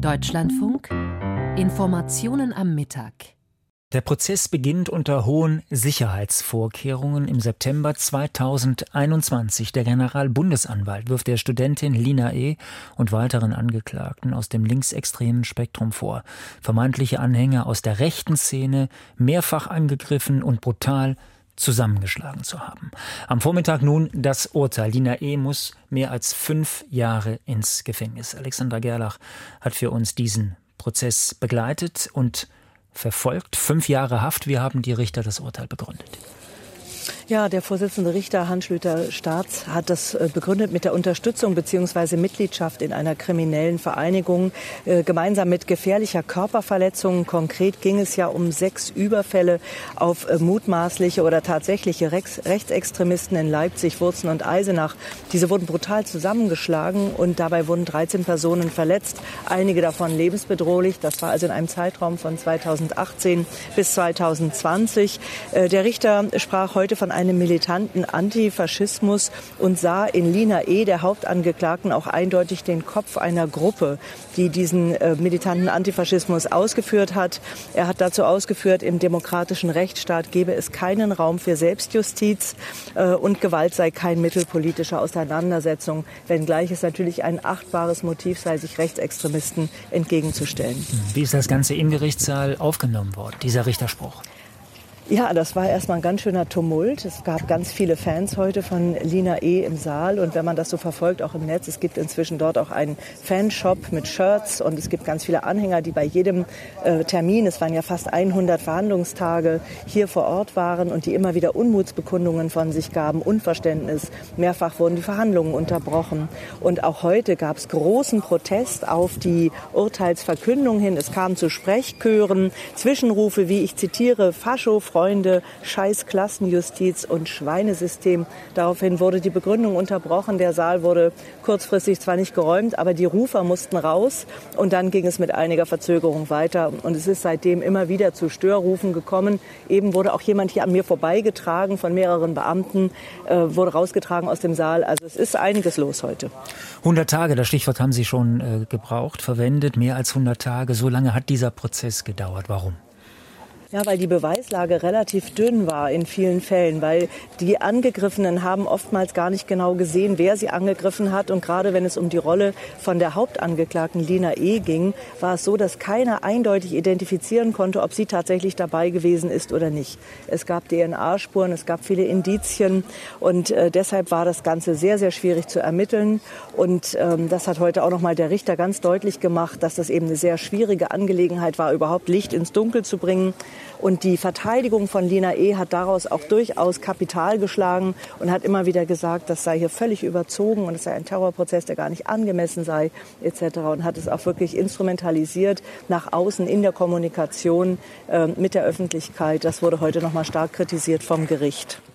Deutschlandfunk. Informationen am Mittag. Der Prozess beginnt unter hohen Sicherheitsvorkehrungen im September 2021. Der Generalbundesanwalt wirft der Studentin Lina E. und weiteren Angeklagten aus dem linksextremen Spektrum vor, vermeintliche Anhänger aus der rechten Szene mehrfach angegriffen und brutal zusammengeschlagen zu haben. Am Vormittag nun das Urteil. Lina E. muss mehr als 5 Jahre ins Gefängnis. Alexandra Gerlach hat für uns diesen Prozess begleitet und verfolgt. 5 Jahre Haft. Wie haben die Richter das Urteil begründet? Ja, der Vorsitzende Richter Hans-Schlüter-Staats hat das begründet mit der Unterstützung bzw. Mitgliedschaft in einer kriminellen Vereinigung, gemeinsam mit gefährlicher Körperverletzung. Konkret ging es ja um 6 Überfälle auf mutmaßliche oder tatsächliche Rechtsextremisten in Leipzig, Wurzen und Eisenach. Diese wurden brutal zusammengeschlagen und dabei wurden 13 Personen verletzt, einige davon lebensbedrohlich. Das war also in einem Zeitraum von 2018 bis 2020. Der Richter sprach heute von einem militanten Antifaschismus und sah in Lina E., der Hauptangeklagten, auch eindeutig den Kopf einer Gruppe, die diesen militanten Antifaschismus ausgeführt hat. Er hat dazu ausgeführt, im demokratischen Rechtsstaat gebe es keinen Raum für Selbstjustiz und Gewalt sei kein Mittel politischer Auseinandersetzung, wenngleich es natürlich ein achtbares Motiv sei, sich Rechtsextremisten entgegenzustellen. Wie ist das Ganze im Gerichtssaal aufgenommen worden, dieser Richterspruch? Ja, das war erstmal ein ganz schöner Tumult. Es gab ganz viele Fans heute von Lina E. im Saal. Und wenn man das so verfolgt, auch im Netz, es gibt inzwischen dort auch einen Fanshop mit Shirts. Und es gibt ganz viele Anhänger, die bei jedem Termin, es waren ja fast 100 Verhandlungstage, hier vor Ort waren und die immer wieder Unmutsbekundungen von sich gaben, Unverständnis. Mehrfach wurden die Verhandlungen unterbrochen. Und auch heute gab es großen Protest auf die Urteilsverkündung hin. Es kam zu Sprechchören, Zwischenrufe, wie ich zitiere, Fascho, Freunde, Scheiß Klassenjustiz und Schweinesystem. Daraufhin wurde die Begründung unterbrochen. Der Saal wurde kurzfristig zwar nicht geräumt, aber die Rufer mussten raus. Und dann ging es mit einiger Verzögerung weiter. Und es ist seitdem immer wieder zu Störrufen gekommen. Eben wurde auch jemand hier an mir vorbeigetragen von mehreren Beamten, wurde rausgetragen aus dem Saal. Also es ist einiges los heute. 100 Tage, das Stichwort haben Sie schon gebraucht, verwendet. Mehr als 100 Tage. So lange hat dieser Prozess gedauert. Warum? Ja, weil die Beweislage relativ dünn war in vielen Fällen, weil die Angegriffenen haben oftmals gar nicht genau gesehen, wer sie angegriffen hat. Und gerade wenn es um die Rolle von der Hauptangeklagten Lina E. ging, war es so, dass keiner eindeutig identifizieren konnte, ob sie tatsächlich dabei gewesen ist oder nicht. Es gab DNA-Spuren, es gab viele Indizien und deshalb war das Ganze sehr, sehr schwierig zu ermitteln. Und das hat heute auch noch mal der Richter ganz deutlich gemacht, dass das eben eine sehr schwierige Angelegenheit war, überhaupt Licht ins Dunkel zu bringen. Und die Verteidigung von Lina E. hat daraus auch durchaus Kapital geschlagen und hat immer wieder gesagt, das sei hier völlig überzogen und es sei ein Terrorprozess, der gar nicht angemessen sei etc. Und hat es auch wirklich instrumentalisiert nach außen in der Kommunikation mit der Öffentlichkeit. Das wurde heute noch mal stark kritisiert vom Gericht.